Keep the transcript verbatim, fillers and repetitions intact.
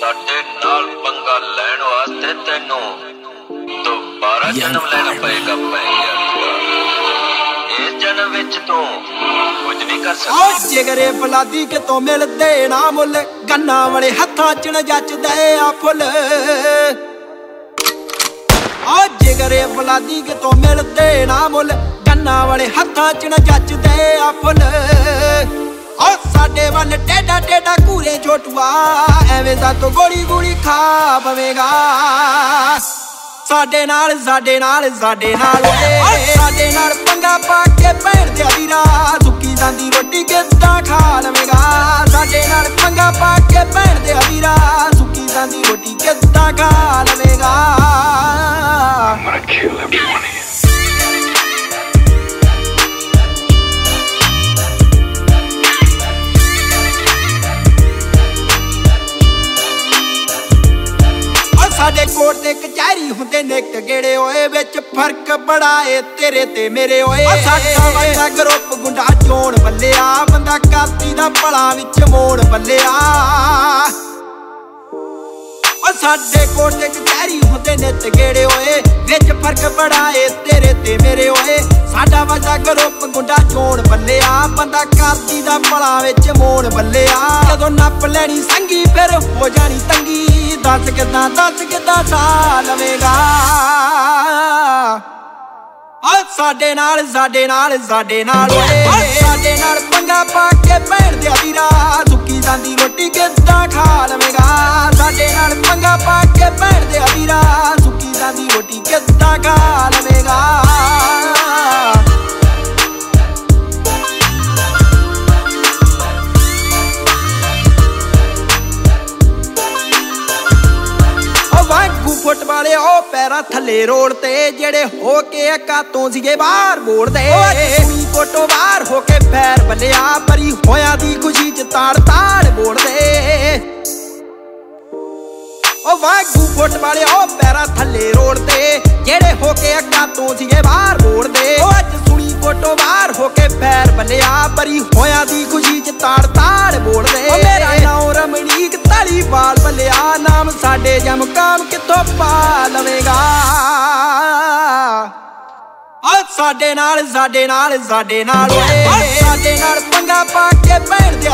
ਸਾਡੇ ਨਾਲ ਪੰਗਾ ਲੈਣ ਵਾਸਤੇ ਤੈਨੂੰ ਦੁਬਾਰਾ ਜਨਮ ਲੈਣਾ ਪਏਗਾ ਪੈਂਦਾ। ਇਸ ਜਨਮ ਵਿੱਚ ਤੂੰ ਕੁਝ ਨਹੀਂ ਕਰ ਸਕਦਾ। ਓ ਜਿਗਰੇ ਫਲਾਦੀ ਕਿਤੋਂ ਮਿਲਦੇ ਨਾ ਮੁੱਲ, ਗੰਨਾ ਵਾਲੇ ਹੱਥਾਂ ਚ ਨ ਜੱਚਦੇ ਆ ਫੁੱਲ। ਓ ਜਿਗਰੇ ਫਲਾਦੀ ਕਿਤੋਂ ਮਿਲਦੇ ਨਾ ਮੁੱਲ, ਗੰਨਾ ਵਾਲੇ ਹੱਥਾਂ ਚ ਨ ਜੱਚਦੇ ਆ ਫੁੱਲ। ਓ ਸਾਡੇ ਵੱਲ ਟੇਡਾ ਟੇਡਾ ਘੂਰੇ ਛੋਟੂਆ, ਐਵੇਂ ਸਾਤੋਂ ਗੋਲੀ ਗੋਲੀ ਖਾ ਪਵੇਗਾ। ਸਾਡੇ ਨਾਲ ਸਾਡੇ ਨਾਲ ਸਾਡੇ ਨਾਲ ਓਏ ਸਾਡੇ ਨਾਲ ਪੰਗਾ ਪਾ ਕੇ ਭੈਣ ਦੇ ਵੀਰਾ, ਸੁੱਕੀ ਜਾਂਦੀ ਰੋਟੀ ਕਿੱਦਾਂ ਖਾ ਲਵੇਗਾ। ਸਾਡੇ ਨਾਲ ਪੰਗਾ ਪਾ ਕੇ ਭੈਣ ਦੇ ਵੀਰਾ, ਸੁੱਕੀ ਜਾਂਦੀ ਰੋਟੀ ਕਿੱਦਾਂ ਖਾ ਲਵੇਗਾ। I'm gonna kill every one of you. ਸਾਡੇ ਕੋਟ ਤੇ ਕਚਹਿਰੀ ਹੁੰਦੇ ਨੇ ਕਗੇੜੇ ਓਏ, ਵਿੱਚ ਫਰਕ ਬੜਾ ਏ ਤੇਰੇ ਤੇ ਮੇਰੇ ਓਏ। ਸਾਡਾ ਵਾਲਾ ਗਰੁੱਪ ਗੁੰਡਾ ਚੋਣ ਬੱਲਿਆ, ਬੰਦਾ ਕਾਤੀ ਦਾ ਭਲਾ ਵਿੱਚ ਮੋੜ ਬੱਲਿਆ। ਓ ਸਾਡੇ ਕੋਟ ਤੇ ਕਚਹਿਰੀ ਹੁੰਦੇ ਨੇ ਤਗੇੜੇ ਓਏ, ਵਿੱਚ ਫਰਕ ਬੜਾ ਏ ਤੇਰੇ ਤੇ ਮੇਰੇ ਓਏ। ਸਾਡਾ ਵਾਲਾ ਗਰੁੱਪ ਗੁੰਡਾ ਚੋਣ ਬੱਲਿਆ, ਬੰਦਾ ਕਾਤੀ ਦਾ ਭਲਾ ਵਿੱਚ ਮੋੜ ਬੱਲਿਆ। ਜਦੋਂ ਨੱਪ ਲੈਣੀ ਸੰਗੀ ਫਿਰ ਹੋ ਜਾਣੀ ਤੰਗੀ, ਦੱਸ ਕਿੱਦਾਂ ਦੱਸ ਕਿੱਦਾਂ ਸਾ ਲਵੇਗਾ। ਓ ਸਾਡੇ ਨਾਲ ਸਾਡੇ ਨਾਲ ਸਾਡੇ ਨਾਲ ਓਏ ਸਾਡੇ ਨਾਲ ਪੰਗਾ ਪਾ ਕੇ ਭੈਣ ਦੇ ਵੀਰਾ, ਸੁੱਕੀ ਜਾਂਦੀ ਰੋਟੀ ਕਿੱਦਾਂ ਖਾ ਲਵੇਗਾ। ਸਾਡੇ ਨਾਲ ਪੰਗਾ ਪਾ ਕੇ ਭੈਣ ਦੇ ਵੀਰਾ, ਸੁੱਕੀ ਜਾਂਦੀ ਰੋਟੀ ਕਿੱਦਾਂ ਖਾ ਲਵੇਗਾ। ਫੁੱਟ ਵਾਲੇ ਉਹ ਪੈਰਾਂ ਥੱਲੇ ਰੋੜ ਤੇ, ਜਿਹੜੇ ਹੋ ਕੇ ਕਾਤੋਂ ਸੀਗੇ ਬਾਹਰ ਬੋੜਦੇ। ਕੁੜੀ ਕੋਟੋ ਬਾਹਰ ਹੋ ਕੇ ਫੈਰ ਬੱਲਿਆ, ਪਰੀ ਹੋਇਆ ਦੀ ਖੁਸ਼ੀ ਚ ਤਾੜ ਤਾੜ ਬੋੜਦੇ। ਉਹ ਵਾਗੂ ਫੁੱਟ ਵਾਲੇ ਉਹ ਪੈਰਾਂ ਥੱਲੇ ਰੋੜ ਤੇ, ਜਿਹੜੇ ਹੋ ਕੇ ਕਾਤੋਂ ਸੀਗੇ ਬਾਹਰ ਬੋੜਦੇ। ਉਹ ਅੱਜ ਸੁਣੀ ਕੋਟੋ ਬਾਹਰ ਹੋ ਕੇ ਫੈਰ ਬੱਲਿਆ, ਪਰੀ ਹੋਇਆ ਦੀ ਖੁਸ਼ੀ ਚ ਤਾੜ ਤਾੜ ਬੋੜਦੇ। ਉਹ ਮੇਰਾ ਨਾਮ ਰਮਣੀਕ ਧਾਲੀਵਾਲ ਬੱਲਿਆ, ਨਾਮ ਸਾਡੇ ਜਮਕਾਮ ਕਿੱਥੋਂ ਪਾ ਲਵੇਗਾ। ਓ ਸਾਡੇ ਨਾਲ ਸਾਡੇ ਨਾਲ ਸਾਡੇ ਨਾਲ ਓਏ ਸਾਡੇ ਨਾਲ ਪੰਗਾ ਪਾ ਕੇ ਭੈਣ ਦੇ